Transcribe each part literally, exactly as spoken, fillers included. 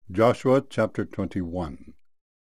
Joshua chapter twenty-one.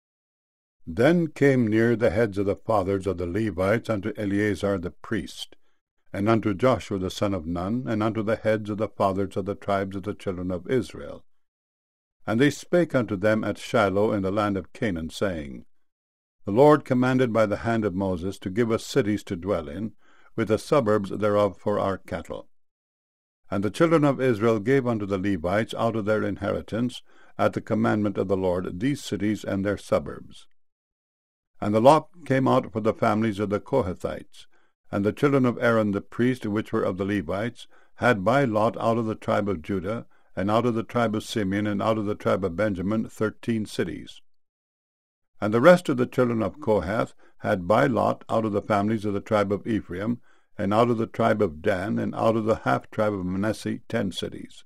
Then came near the heads of the fathers of the Levites unto Eleazar the priest, and unto Joshua the son of Nun, and unto the heads of the fathers of the tribes of the children of Israel. And they spake unto them at Shiloh in the land of Canaan, saying, The Lord commanded by the hand of Moses to give us cities to dwell in, with the suburbs thereof for our cattle. And the children of Israel gave unto the Levites out of their inheritance, at the commandment of the Lord, these cities and their suburbs. And the lot came out for the families of the Kohathites, and the children of Aaron the priest, which were of the Levites, had by lot out of the tribe of Judah, and out of the tribe of Simeon, and out of the tribe of Benjamin, thirteen cities. And the rest of the children of Kohath had by lot out of the families of the tribe of Ephraim, and out of the tribe of Dan, and out of the half-tribe of Manasseh, ten cities.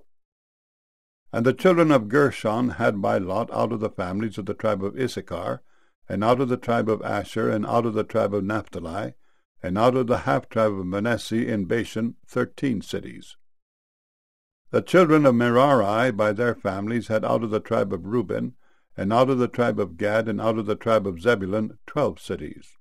And the children of Gershon had by lot out of the families of the tribe of Issachar, and out of the tribe of Asher, and out of the tribe of Naphtali, and out of the half-tribe of Manasseh in Bashan, thirteen cities. The children of Merari by their families had out of the tribe of Reuben, and out of the tribe of Gad, and out of the tribe of Zebulun, twelve cities.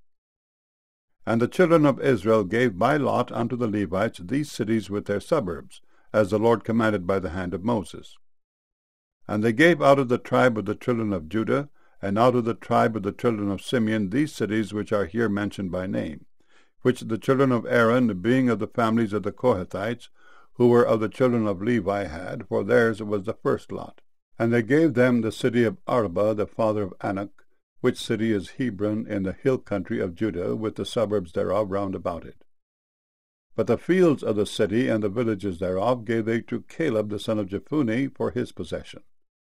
And the children of Israel gave by lot unto the Levites these cities with their suburbs, as the Lord commanded by the hand of Moses. And they gave out of the tribe of the children of Judah, and out of the tribe of the children of Simeon, these cities which are here mentioned by name, which the children of Aaron, being of the families of the Kohathites, who were of the children of Levi, had, for theirs was the first lot. And they gave them the city of Arba, the father of Anak, which city is Hebron, in the hill country of Judah, with the suburbs thereof round about it. But the fields of the city and the villages thereof gave they to Caleb the son of Jephunneh for his possession.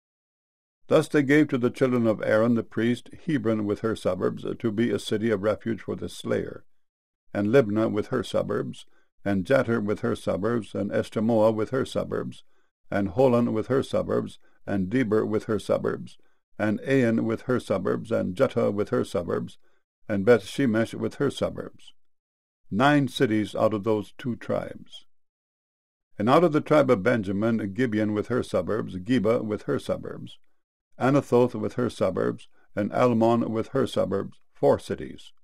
Thus they gave to the children of Aaron the priest Hebron with her suburbs, to be a city of refuge for the slayer, and Libnah with her suburbs, and Jattir with her suburbs, and Eshtemoa with her suburbs, and Holon with her suburbs, and Deber with her suburbs, and Ain with her suburbs, and Juttah with her suburbs, and Beth Shemesh with her suburbs. Nine cities out of those two tribes. And out of the tribe of Benjamin, Gibeon with her suburbs, Geba with her suburbs, Anathoth with her suburbs, and Almon with her suburbs, four cities.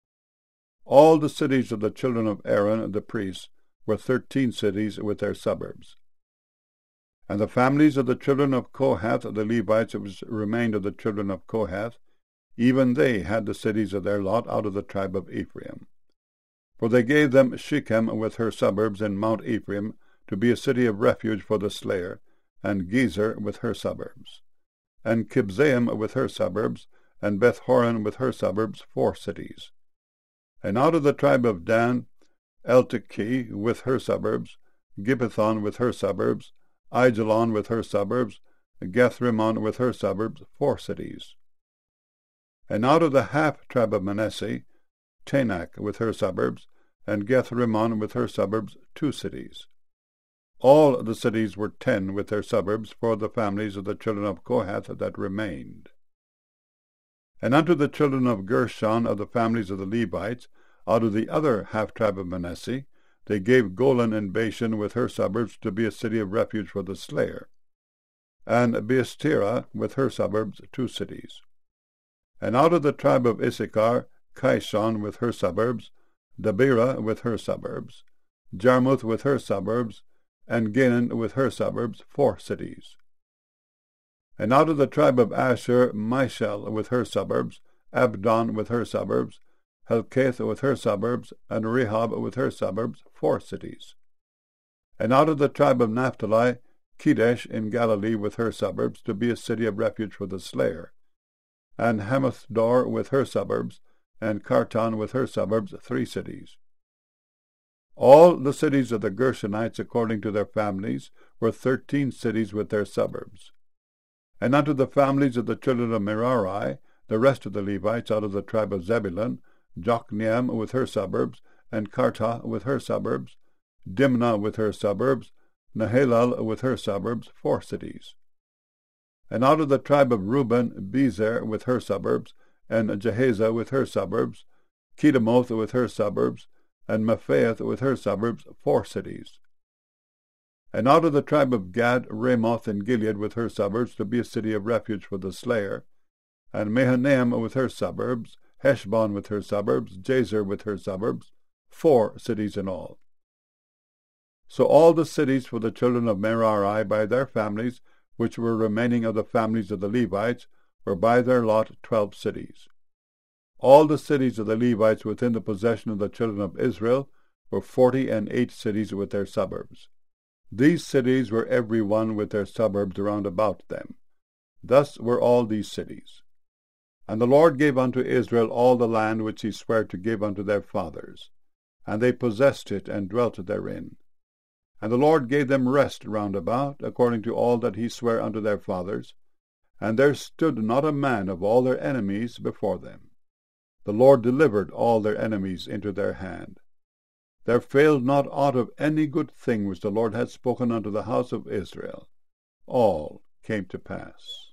All the cities of the children of Aaron the priests were thirteen cities with their suburbs. And the families of the children of Kohath, the Levites which remained of the children of Kohath, even they had the cities of their lot out of the tribe of Ephraim. For they gave them Shechem with her suburbs in Mount Ephraim, to be a city of refuge for the slayer, and Gezer with her suburbs, and Kibzaim with her suburbs, and Beth-horon with her suburbs, four cities. And out of the tribe of Dan, Eltekeh with her suburbs, Gibbethon with her suburbs, Aijalon with her suburbs, Gathrimmon with her suburbs, four cities. And out of the half-tribe of Manasseh, Tanakh with her suburbs, and Gathrimmon with her suburbs, two cities. All the cities were ten with their suburbs for the families of the children of Kohath that remained. And unto the children of Gershon of the families of the Levites, out of the other half-tribe of Manasseh, they gave Golan in Bashan with her suburbs to be a city of refuge for the slayer, and Beestira with her suburbs, two cities. And out of the tribe of Issachar, Kishon with her suburbs, Dabira with her suburbs, Jarmuth with her suburbs, and Gainan with her suburbs, four cities. And out of the tribe of Asher, Mishal with her suburbs, Abdon with her suburbs, Helkath with her suburbs, and Rehob with her suburbs, four cities. And out of the tribe of Naphtali, Kedesh in Galilee with her suburbs, to be a city of refuge for the slayer, and Hamathdor with her suburbs, and Kartan with her suburbs, three cities. All the cities of the Gershonites according to their families were thirteen cities with their suburbs. And unto the families of the children of Merari, the rest of the Levites out of the tribe of Zebulun, Jokneam with her suburbs, and Kartah with her suburbs, Dimnah with her suburbs, Nahalal with her suburbs, four cities. And out of the tribe of Reuben, Bezer with her suburbs, and Jehaza with her suburbs, Kedemoth with her suburbs, and Mephaath with her suburbs, four cities. And out of the tribe of Gad, Ramoth in Gilead with her suburbs, to be a city of refuge for the slayer, and Mahanaim with her suburbs, Heshbon with her suburbs, Jazer with her suburbs, four cities in all. So all the cities for the children of Merari by their families, which were remaining of the families of the Levites, were by their lot twelve cities. All the cities of the Levites within the possession of the children of Israel were forty and eight cities with their suburbs. These cities were every one with their suburbs round about them. Thus were all these cities. And the Lord gave unto Israel all the land which he sware to give unto their fathers, and they possessed it and dwelt therein. And the Lord gave them rest round about, according to all that he sware unto their fathers, and there stood not a man of all their enemies before them. The Lord delivered all their enemies into their hand. There failed not aught of any good thing which the Lord had spoken unto the house of Israel. All came to pass.